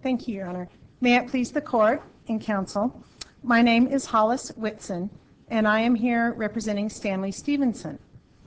Thank you, Your Honor. May it please the Court and Counsel, my name is Hollis Whitson, and I am here representing Stanley Stevenson.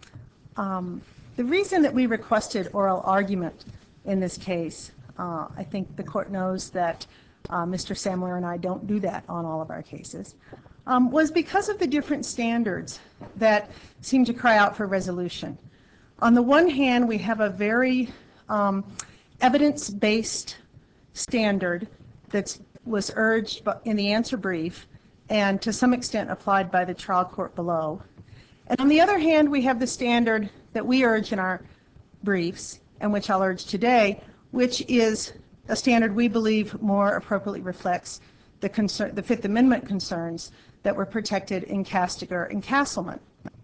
The reason that we requested oral argument in this case, I think the Court knows that Mr. Samler and I don't do that on all of our cases, was because of the different standards that seem to cry out for resolution. On the one hand, we have a very evidence-based standard that was urged in the answer brief and to some extent applied by the trial court below. And on the other hand, we have the standard that we urge in our briefs, and which I'll urge today, which is a standard we believe more appropriately reflects the Fifth Amendment concerns that were protected in Castigar and Castleman.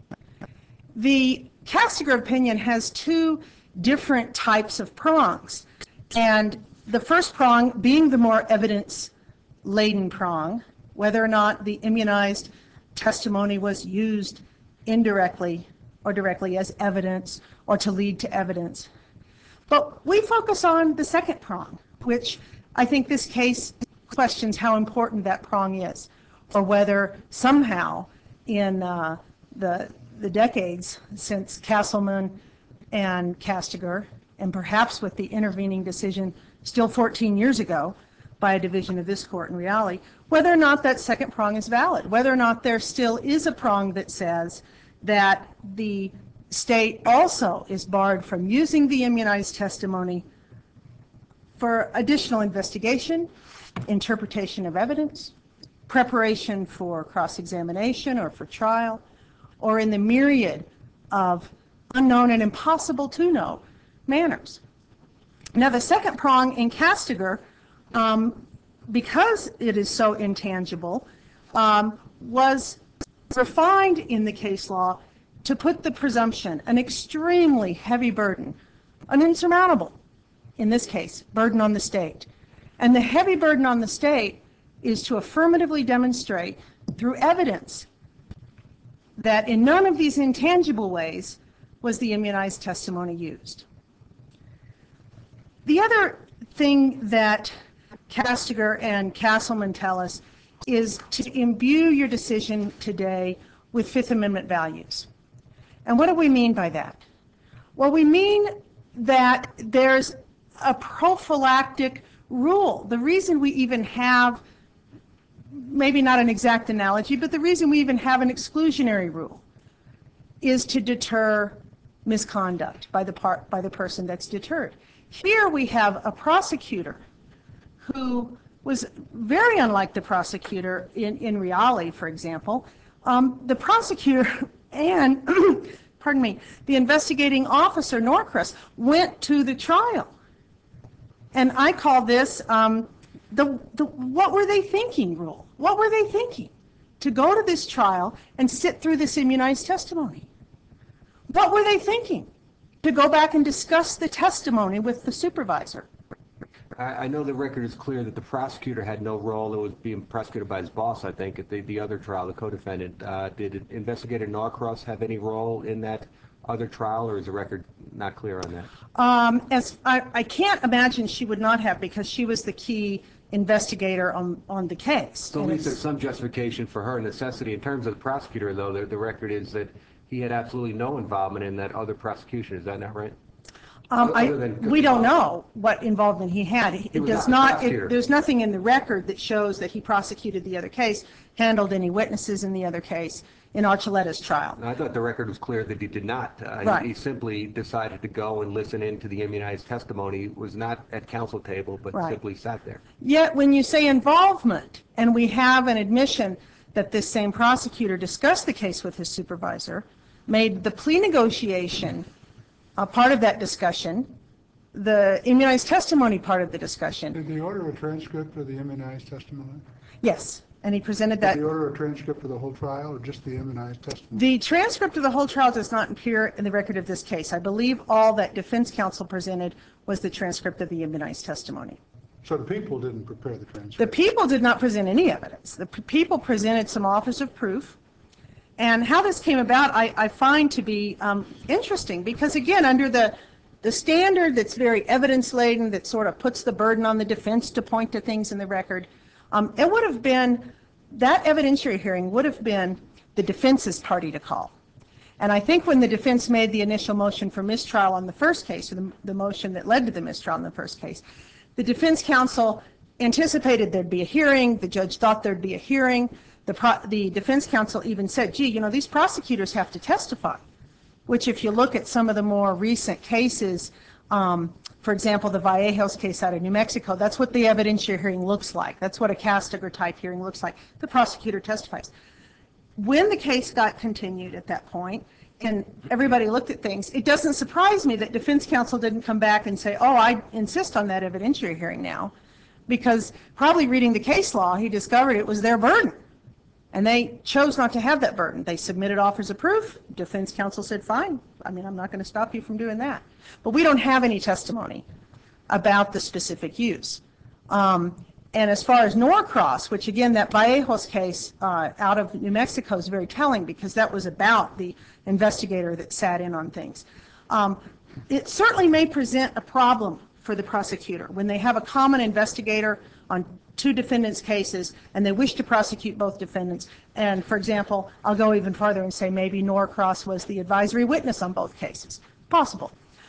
The Castigar opinion has two different types of prongs, and the first prong being the more evidence-laden prong, whether or not the immunized testimony was used indirectly or directly as evidence or to lead to evidence. But we focus on the second prong, which I think this case questions how important that prong is, or whether somehow in the decades since Castleman and Castigar, and perhaps with the intervening decision still 14 years ago by a division of this court in reality, whether or not that second prong is valid, whether or not there still is a prong that says that the state also is barred from using the immunized testimony for additional investigation, interpretation of evidence, preparation for cross-examination or for trial, or in the myriad of unknown and impossible to know manners. Now, the second prong in Castigar, because it is so intangible, was refined in the case law to put the presumption, an extremely heavy burden, an insurmountable, in this case, burden on the state. And the heavy burden on the state is to affirmatively demonstrate through evidence that in none of these intangible ways was the immunized testimony used. The other thing that Castigar and Castleman tell us is to imbue your decision today with Fifth Amendment values. And what do we mean by that? Well, we mean that there's a prophylactic rule. The reason we even have, maybe not an exact analogy, but the reason we even have an exclusionary rule is to deter misconduct by the person that's deterred. Here we have a prosecutor who was very unlike the prosecutor in Reale, for example. The prosecutor and, pardon me, the investigating officer, Norcross, went to the trial. And I call this the what were they thinking rule. What were they thinking? To go to this trial and sit through this immunized testimony. What were they thinking? To go back and discuss the testimony with the supervisor. I know the record is clear that the prosecutor had no role. It was being prosecuted by his boss, I think, at the other trial, the co-defendant. Did Investigator Norcross have any role in that other trial, or is the record not clear on that? I can't imagine she would not have, because she was the key investigator on the case. So at least there's some justification for her necessity. In terms of the prosecutor, though, the record is that he had absolutely no involvement in that other prosecution. Is that not right? We don't know what involvement he had. There's nothing in the record that shows that he prosecuted the other case, handled any witnesses in the other case in Archuleta's trial. I thought the record was clear that he did not. Right. He simply decided to go and listen into the immunized testimony, was not at counsel table, but Right. simply sat there. Yet when you say involvement, and we have an admission that this same prosecutor discussed the case with his supervisor, made the plea negotiation a part of that discussion, the immunized testimony part of the discussion. Did he order a transcript of the immunized testimony? Yes, and he presented that. Did he order a transcript of the whole trial, or just the immunized testimony? The transcript of the whole trial does not appear in the record of this case. I believe all that defense counsel presented was the transcript of the immunized testimony. So the people didn't prepare the transcript? The people did not present any evidence. The people presented some offers of proof. And how this came about, I find to be interesting, because again, under the the standard that's very evidence-laden, that sort of puts the burden on the defense to point to things in the record, it would have been, that evidentiary hearing would have been the defense's party to call. And I think when the defense made the initial motion for mistrial on the first case, or the motion that led to the mistrial in the first case, the defense counsel anticipated there'd be a hearing. The judge thought there'd be a hearing. The defense counsel even said, gee, you know, these prosecutors have to testify, which if you look at some of the more recent cases, for example, the Vallejos case out of New Mexico, that's what the evidentiary hearing looks like. That's what a Castigar type hearing looks like. The prosecutor testifies. When the case got continued at that point, and everybody looked at things, it doesn't surprise me that defense counsel didn't come back and say, oh, I insist on that evidentiary hearing now, because probably reading the case law, he discovered it was their burden. And they chose not to have that burden. They submitted offers of proof. Defense counsel said, fine. I mean, I'm not going to stop you from doing that. But we don't have any testimony about the specific use. And as far as Norcross, which again, that Vallejos case out of New Mexico is very telling, because that was about the investigator that sat in on things. It certainly may present a problem for the prosecutor when they have a common investigator on two defendants' cases and they wish to prosecute both defendants. And for example, I'll go even farther and say maybe Norcross was the advisory witness on both cases. Possible.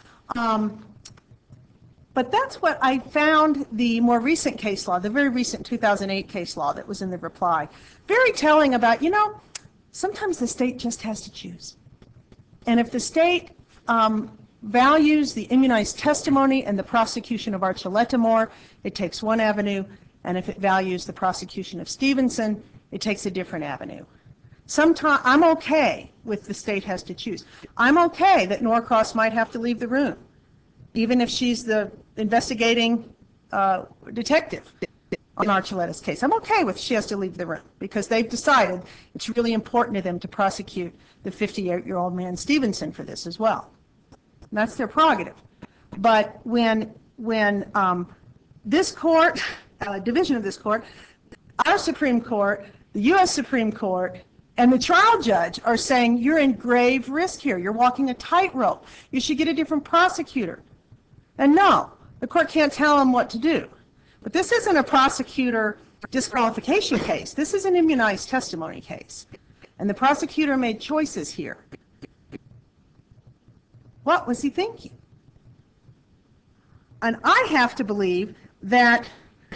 But that's what I found the more recent case law, the very recent 2008 case law that was in the reply, very telling about, you know, sometimes the state just has to choose. And if the state values the immunized testimony and the prosecution of Archuleta more, it takes one avenue. And if it values the prosecution of Stevenson, it takes a different avenue. Sometimes I'm okay with the state has to choose. I'm okay that Norcross might have to leave the room, even if she's the investigating detective on Archuleta's case. I'm okay with she has to leave the room because they've decided it's really important to them to prosecute the 58-year-old man Stevenson for this as well. And that's their prerogative. But when this court, division of this court, our Supreme Court, the U.S. Supreme Court, and the trial judge are saying you're in grave risk here. You're walking a tightrope. You should get a different prosecutor. And no, the court can't tell them what to do. But this isn't a prosecutor disqualification case. This is an immunized testimony case. And the prosecutor made choices here. What was he thinking? And I have to believe that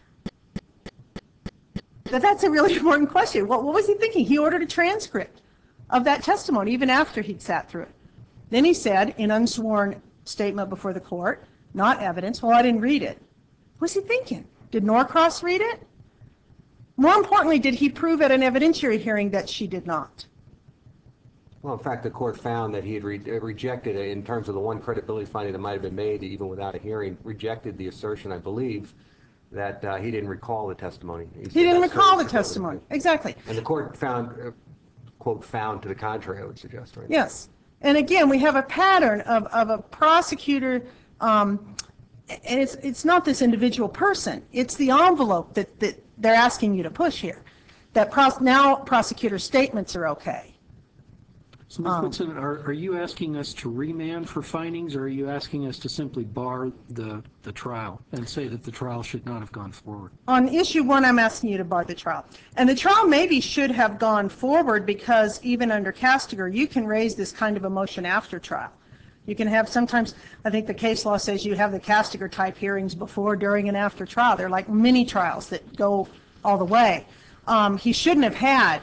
that's a really important question. What was he thinking? He ordered a transcript of that testimony even after he'd sat through it. Then he said, in unsworn statement before the court, not evidence, well, I didn't read it. What was he thinking? Did Norcross read it? More importantly, did he prove at an evidentiary hearing that she did not? Well, in fact, the court found that he had rejected it in terms of the one credibility finding that might have been made, even without a hearing, rejected the assertion, I believe, that he didn't recall the testimony. He didn't recall the testimony. Exactly. And the court found, quote, found to the contrary, I would suggest, right? Yes. And again, we have a pattern of a prosecutor, and it's not this individual person. It's the envelope that they're asking you to push here. That now prosecutor statements are okay. So, Ms. Woodson, are you asking us to remand for findings, or are you asking us to simply bar the trial and say that the trial should not have gone forward? On issue one, I'm asking you to bar the trial. And the trial maybe should have gone forward because even under Castigar, you can raise this kind of a motion after trial. You can have sometimes, I think the case law says you have the Castigar type hearings before, during, and after trial. They're like mini trials that go all the way. He shouldn't have had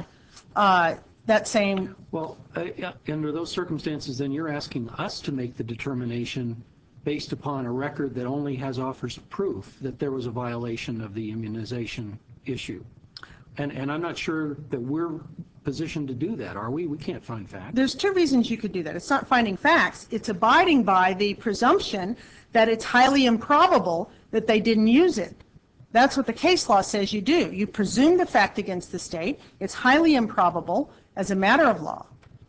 that same... Well, under those circumstances, then you're asking us to make the determination based upon a record that only has offers of proof that there was a violation of the immunization issue. And I'm not sure that we're positioned to do that, are we? We can't find facts. There's two reasons you could do that. It's not finding facts. It's abiding by the presumption that it's highly improbable that they didn't use it. That's what the case law says you do. You presume the fact against the state. It's highly improbable as a matter of law.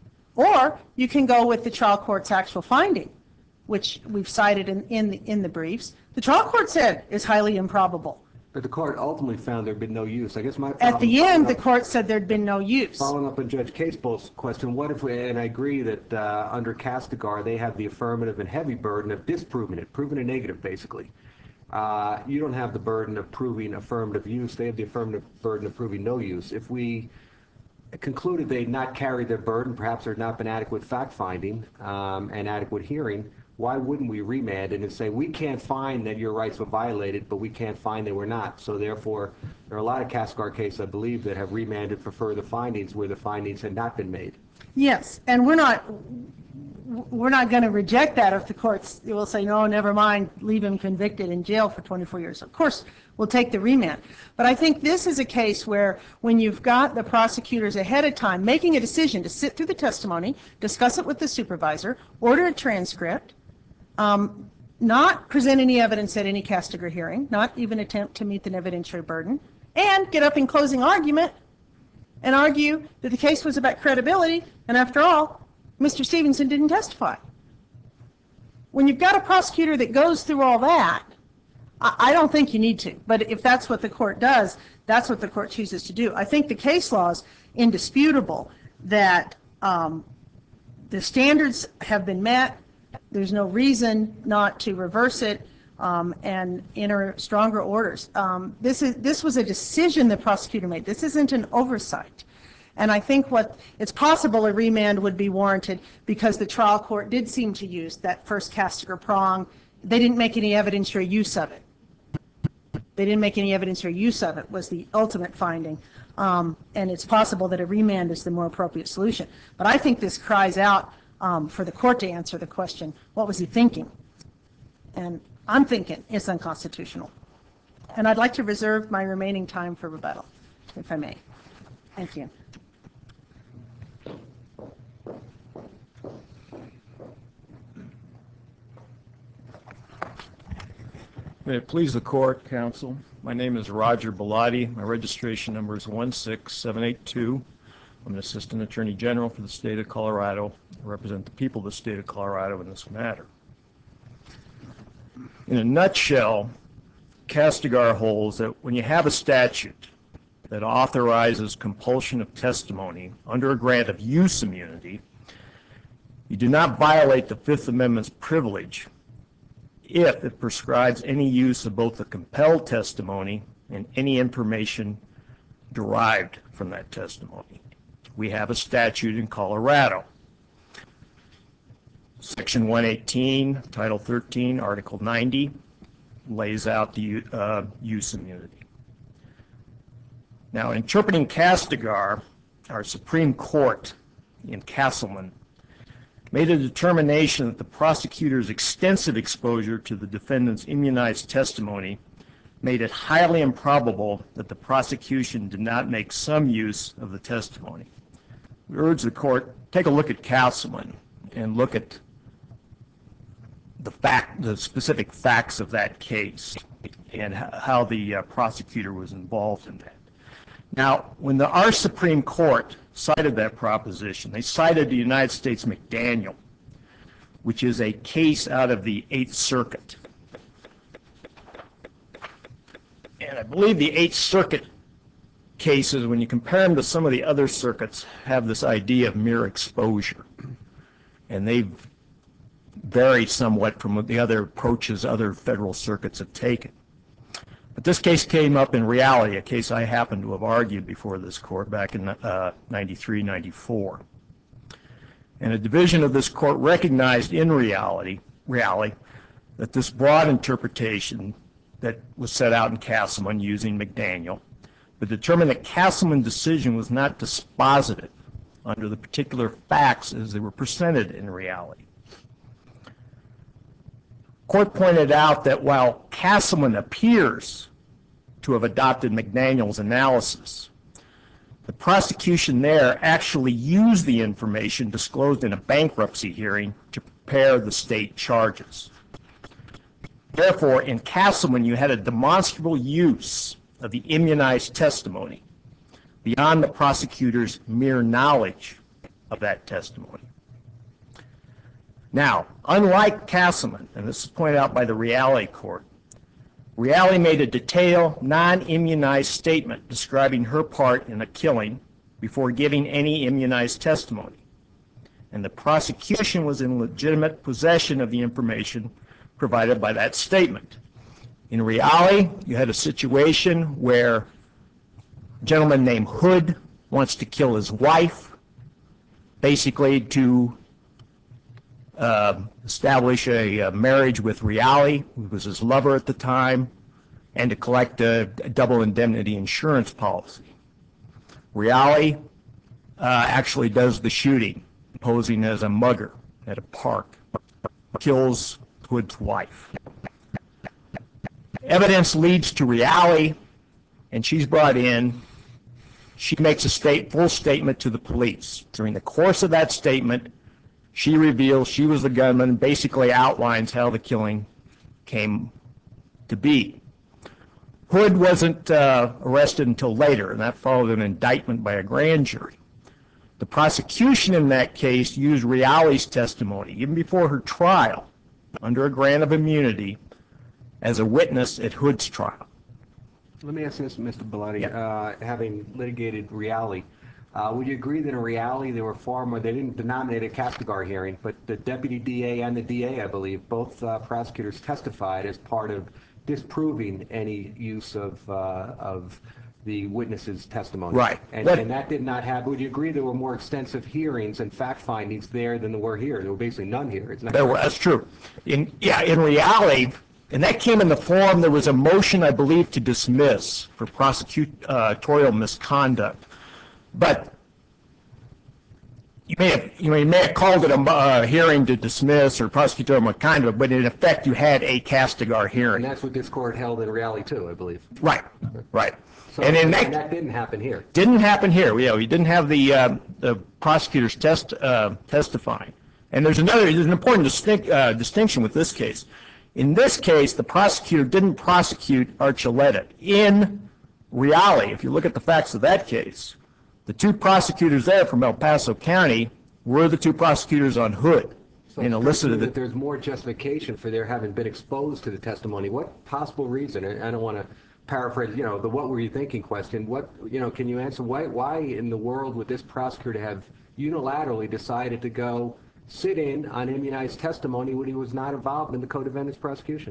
Or you can go with the trial court's actual finding, which we've cited in the briefs. The trial court said is highly improbable. But the court ultimately found there had been no use. I guess my At problem... the end, the court said there'd been no use. Following up on Judge Casebo's question, what if we, and I agree that under Castigar, they have the affirmative and heavy burden of disproving it, proving a negative, basically. You don't have the burden of proving affirmative use. They have the affirmative burden of proving no use. If we concluded they had not carried their burden, perhaps there had not been adequate fact-finding and adequate hearing, why wouldn't we remand it and say, we can't find that your rights were violated, but we can't find they were not. So therefore, there are a lot of Castigar cases, I believe, that have remanded for further findings where the findings had not been made. Yes, and we're not going to reject that if the courts will say, no, never mind, leave him convicted in jail for 24 years. Of course, we'll take the remand. But I think this is a case where when you've got the prosecutors ahead of time making a decision to sit through the testimony, discuss it with the supervisor, order a transcript, not present any evidence at any Castigar hearing, not even attempt to meet an evidentiary burden, and get up in closing argument and argue that the case was about credibility, and after all, Mr. Stevenson didn't testify. When you've got a prosecutor that goes through all that, I don't think you need to. But if that's what the court does, that's what the court chooses to do. I think the case law is indisputable that the standards have been met. There's no reason not to reverse it and enter stronger orders. This was a decision the prosecutor made. This isn't an oversight. And I think it's possible a remand would be warranted because the trial court did seem to use that first Castigar prong. They didn't make any evidentiary use of it. They didn't make any evidentiary use of it was the ultimate finding. And it's possible that a remand is the more appropriate solution. But I think this cries out for the court to answer the question, what was he thinking? And I'm thinking it's unconstitutional. And I'd like to reserve my remaining time for rebuttal, if I may. Thank you. May it please the court, counsel. My name is Roger Bellotti. My registration number is 16782. I'm an assistant attorney general for the state of Colorado. I represent the people of the state of Colorado in this matter. In a nutshell, Castigar holds that when you have a statute that authorizes compulsion of testimony under a grant of use immunity, you do not violate the Fifth Amendment's privilege if it prescribes any use of both the compelled testimony and any information derived from that testimony. We have a statute in Colorado. Section 118, Title 13, Article 90 lays out the use immunity. Now, interpreting Castigar, our Supreme Court in Castleman made a determination that the prosecutor's extensive exposure to the defendant's immunized testimony made it highly improbable that the prosecution did not make some use of the testimony. We urge the court, take a look at Castleman and look at the specific facts of that case and how the prosecutor was involved in that. Now, when our Supreme Court cited that proposition, they cited the United States McDaniel, which is a case out of the Eighth Circuit. And I believe the Eighth Circuit cases, when you compare them to some of the other circuits, have this idea of mere exposure. And they vary somewhat from the other approaches other federal circuits have taken. But this case came up in reality, a case I happened to have argued before this court back in 93, 94. And a division of this court recognized in reality that this broad interpretation that was set out in Castleman using McDaniel, but determined that Castleman's decision was not dispositive under the particular facts as they were presented in reality. Court pointed out that while Castleman appears to have adopted McDaniel's analysis, the prosecution there actually used the information disclosed in a bankruptcy hearing to prepare the state charges. Therefore, in Castleman, you had a demonstrable use of the immunized testimony beyond the prosecutor's mere knowledge of that testimony. Now, unlike Castleman, and this is pointed out by the Reality Court, Reale made a detailed, non-immunized statement describing her part in a killing before giving any immunized testimony. And the prosecution was in legitimate possession of the information provided by that statement. In Reale, you had a situation where a gentleman named Hood wants to kill his wife, basically to establish a marriage with Reale, who was his lover at the time, and to collect a double indemnity insurance policy. Reale actually does the shooting, posing as a mugger at a park, kills Hood's wife. Evidence leads to Reale, and she's brought in. She makes a full statement to the police. During the course of that statement, she reveals she was the gunman, basically outlines how the killing came to be. Hood wasn't arrested until later, and that followed an indictment by a grand jury. The prosecution in that case used Reale's testimony, even before her trial, under a grant of immunity, as a witness at Hood's trial. Let me ask you this, Mr. Bellotti. Yeah. Having litigated Reale, would you agree that in Reale there were far more, they didn't denominate a Castigar hearing, but the deputy DA and the DA, I believe, both prosecutors testified as part of disproving any use of the witness's testimony. Right. And that did not have, would you agree there were more extensive hearings and fact findings there than there were here? There were basically none here. That's true. In Reale, and that came in the form, there was a motion, I believe, to dismiss for prosecutorial misconduct. But you may have called it a hearing to dismiss or prosecutorial misconduct, but in effect you had a Castigar hearing. And that's what this court held in Reale too, I believe. Right, right. So, and that didn't happen here. Didn't happen here. We didn't have the prosecutors testifying. And there's an important distinction with this case. In this case, the prosecutor didn't prosecute Archuleta. In Reale, if you look at the facts of that case, the two prosecutors there from El Paso County were the two prosecutors on Hood. So and elicited that there's more justification for their having been exposed to the testimony. What possible reason? I don't want to paraphrase, the "what were you thinking" question. What, can you answer why in the world would this prosecutor have unilaterally decided to go sit in on immunized testimony when he was not involved in the co-defendant's prosecution?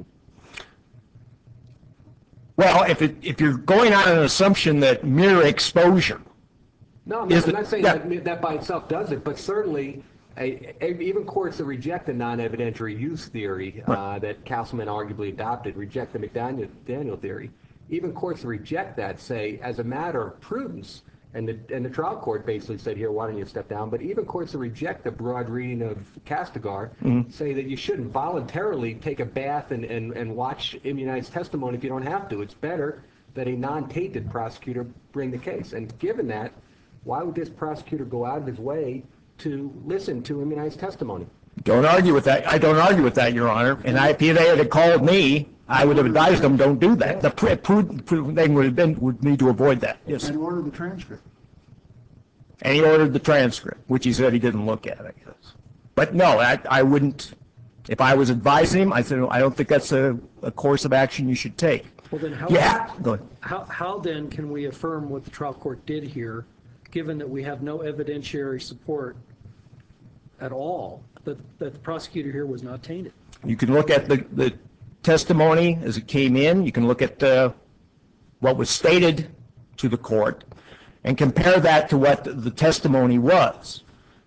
Well, if you're going on an assumption that mere exposure. No, I'm not saying that by itself does it, but certainly even courts that reject the non-evidentiary use theory that Castleman arguably adopted, reject the McDaniel theory, even courts that reject that say, as a matter of prudence, and the trial court basically said, here, why don't you step down? But even courts that reject the broad reading of Castigar say that you shouldn't voluntarily take a bath and watch immunized testimony if you don't have to. It's better that a non-tainted prosecutor bring the case. And given that, why would this prosecutor go out of his way to listen to immunized testimony? Don't argue with that. I don't argue with that, Your Honor. And if they had called me, I would have advised them, don't do that. The prudent thing would need to avoid that. Yes. And order the transcript. And he ordered the transcript, which he said he didn't look at, I guess. But no, I wouldn't. If I was advising him, I said, I don't think that's a course of action you should take. Well, then Go ahead. how then can we affirm what the trial court did here, given that we have no evidentiary support at all that the prosecutor here was not tainted? You can look at the testimony as it came in. You can look at what was stated to the court and compare that to what the testimony was.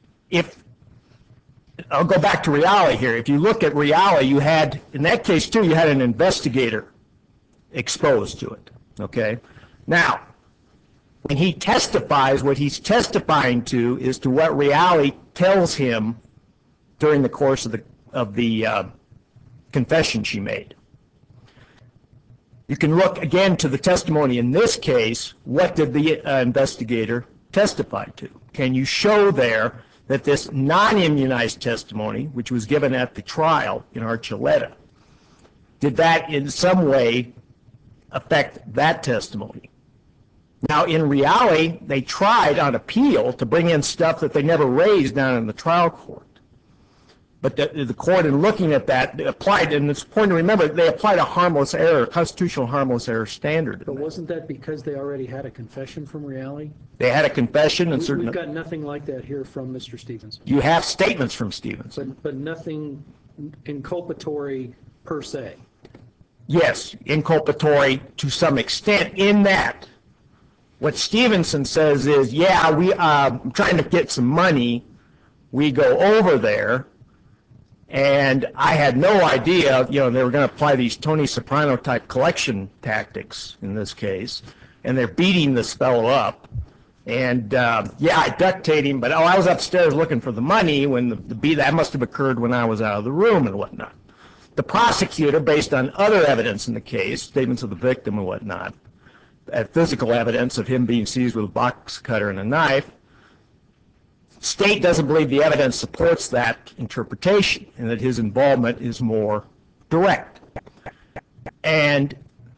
I'll go back to Reale here. If you look at Reale, you had, in that case too, you had an investigator exposed to it, okay? Now, when he testifies, what he's testifying to is to what Reale tells him during the course of the confession she made. You can look again to the testimony in this case. What did the investigator testify to? Can you show there that this non-immunized testimony, which was given at the trial in Archuleta, did that in some way affect that testimony? Now, in Reale, they tried on appeal to bring in stuff that they never raised down in the trial court. But the court, in looking at that, applied, and it's important to remember, they applied a harmless error, constitutional harmless error standard. But wasn't that because they already had a confession from reality? They had a confession and certain. We've got nothing like that here from Mr. Stevenson. You have statements from Stevenson. But nothing inculpatory per se. Yes, inculpatory to some extent, in that what Stevenson says is, yeah, I'm trying to get some money. We go over there, and I had no idea, they were going to apply these Tony Soprano type collection tactics in this case, and they're beating this fellow up. And I ductate him, but I was upstairs looking for the money when that must have occurred when I was out of the room and whatnot. The prosecutor, based on other evidence in the case, statements of the victim and whatnot, physical evidence of him being seized with a box cutter and a knife, state doesn't believe the evidence supports that interpretation and that his involvement is more direct. And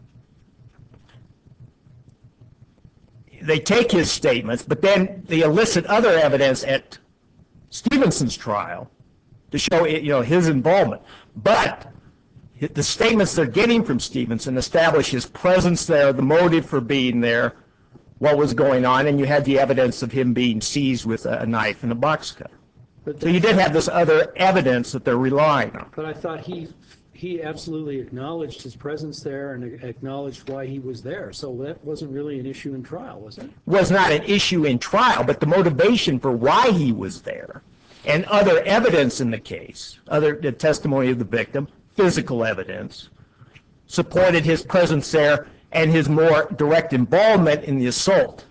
they take his statements, but then they elicit other evidence at Stevenson's trial to show his involvement. But the statements they're getting from Stevenson establish his presence there, the motive for being there, what was going on, and you had the evidence of him being seized with a knife and a box cutter. So you did have this other evidence that they're relying on. But I thought he absolutely acknowledged his presence there and acknowledged why he was there. So that wasn't really an issue in trial, was it? Was not an issue in trial, but the motivation for why he was there and other evidence in the case, the testimony of the victim, physical evidence, supported his presence there and his more direct involvement in the assault.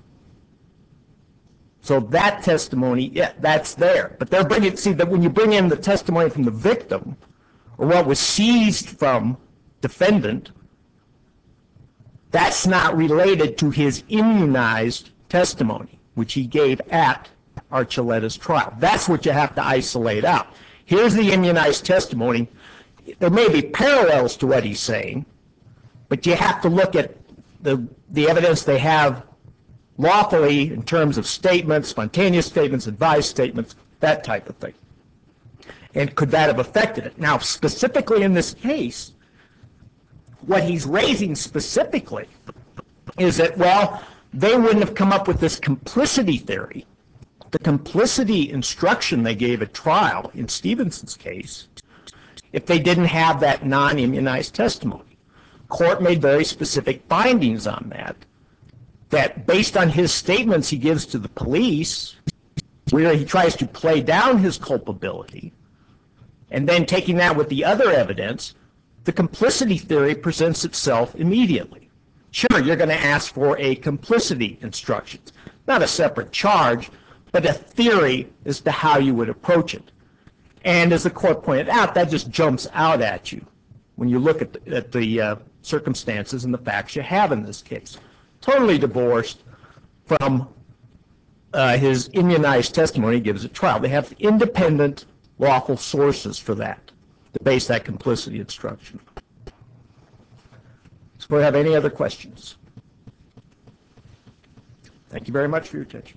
So that testimony, that's there. But they're that when you bring in the testimony from the victim, or what was seized from defendant, that's not related to his immunized testimony, which he gave at Archuleta's trial. That's what you have to isolate out. Here's the immunized testimony. There may be parallels to what he's saying, but you have to look at the evidence they have lawfully in terms of statements, spontaneous statements, advised statements, that type of thing. And could that have affected it? Now, specifically in this case, what he's raising specifically is that, they wouldn't have come up with this complicity theory, the complicity instruction they gave at trial in Stevenson's case, if they didn't have that non-immunized testimony. Court made very specific findings on that based on his statements he gives to the police, where he tries to play down his culpability, and then taking that with the other evidence, the complicity theory presents itself immediately. Sure, you're going to ask for a complicity instruction, not a separate charge, but a theory as to how you would approach it. And as the court pointed out, that just jumps out at you when you look at the circumstances and the facts you have in this case. Totally divorced from his immunized testimony he gives at trial. They have independent lawful sources for that, to base that complicity instruction. So do we have any other questions? Thank you very much for your attention.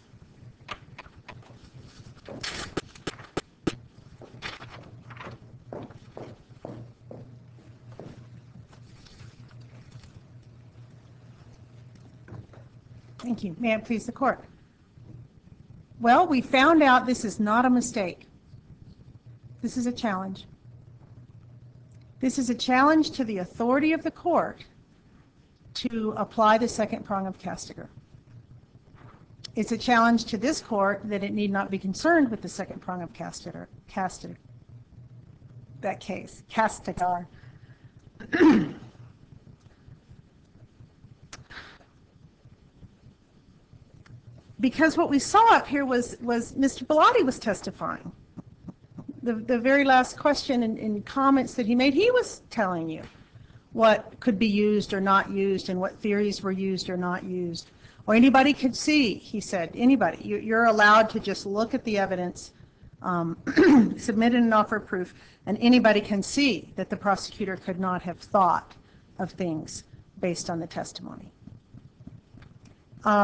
Thank you. May it please the court. Well, we found out this is not a mistake. This is a challenge. This is a challenge to the authority of the court to apply the second prong of Castigar. It's a challenge to this court that it need not be concerned with the second prong of Castigar. Because what we saw up here was Mr. Bellotti was testifying. The very last question and comments that he made, he was telling you what could be used or not used and what theories were used or not used. Or anybody could see, he said, anybody. You're allowed to just look at the evidence, submit an offer of proof, and anybody can see that the prosecutor could not have thought of things based on the testimony.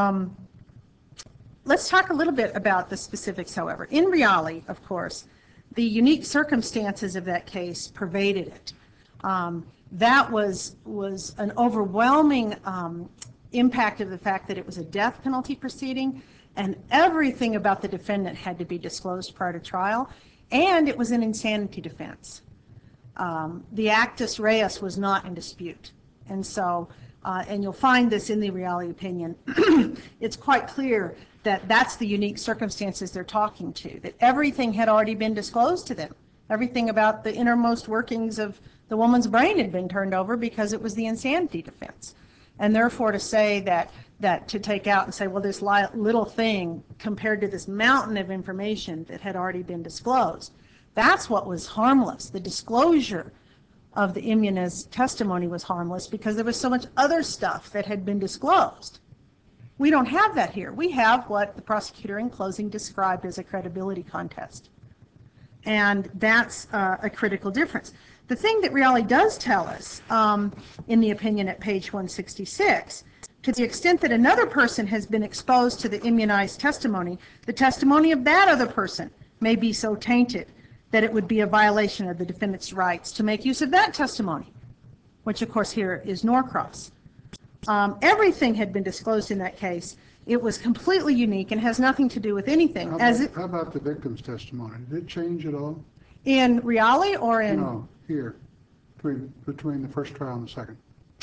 Let's talk a little bit about the specifics, however. In reality, of course, the unique circumstances of that case pervaded it. That was an overwhelming impact of the fact that it was a death penalty proceeding, and everything about the defendant had to be disclosed prior to trial, and it was an insanity defense. The actus reus was not in dispute. And so, and you'll find this in the Reale opinion, it's quite clear that that's the unique circumstances they're talking to, that everything had already been disclosed to them. Everything about the innermost workings of the woman's brain had been turned over because it was the insanity defense. And therefore to say that to take out and say, well, this little thing compared to this mountain of information that had already been disclosed, that's what was harmless. The disclosure of the Immuniz testimony was harmless because there was so much other stuff that had been disclosed. We don't have that here. We have what the prosecutor in closing described as a credibility contest. And that's a critical difference. The thing that Reale does tell us in the opinion at page 166, to the extent that another person has been exposed to the immunized testimony, the testimony of that other person may be so tainted that it would be a violation of the defendant's rights to make use of that testimony, which of course here is Norcross. Everything had been disclosed in that case. It was completely unique and has nothing to do with anything. How about the victim's testimony? Did it change at all? In Reale or in? No, here, between the first trial and the second.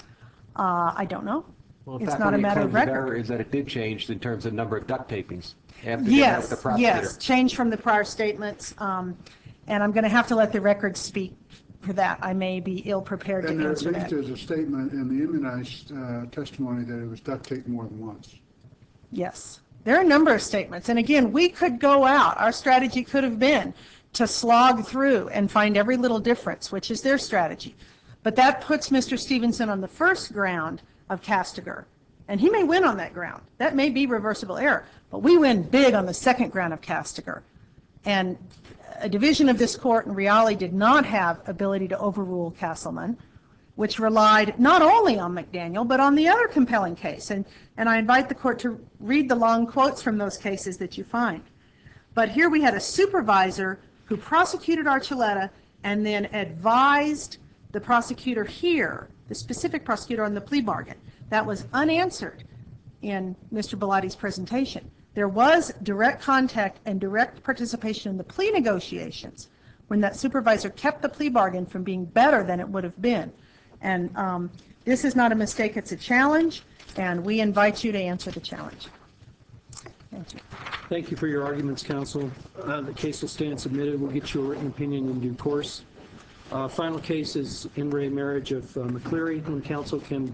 I don't know. Well, It's not a matter of record. Is that it did change in terms of number of duct tapings after they met with the prosecutor. Yes, change from the prior statements. And I'm going to have to let the record speak for that. I may be ill-prepared to answer And that. at least there's a statement in the immunized testimony that it was duct taped more than once. Yes. There are a number of statements. And again, we could go out. Our strategy could have been to slog through and find every little difference, which is their strategy. But that puts Mr. Stevenson on the first ground of Castigar. And he may win on that ground. That may be reversible error. But we win big on the second ground of Castigar. And a division of this court in Reale did not have ability to overrule Castleman, which relied not only on McDaniel, but on the other compelling case. And I invite the court to read the long quotes from those cases that you find. But here we had a supervisor who prosecuted Archuleta and then advised the prosecutor here, the specific prosecutor on the plea bargain. That was unanswered in Mr. Bellatti's presentation. There was direct contact and direct participation in the plea negotiations when that supervisor kept the plea bargain from being better than it would have been. And this is not a mistake, it's a challenge, and we invite you to answer the challenge. Thank you. Thank you for your arguments, counsel. The case will stand submitted. We'll get you a written opinion in due course. Final case is in re marriage of McCleary, when counsel can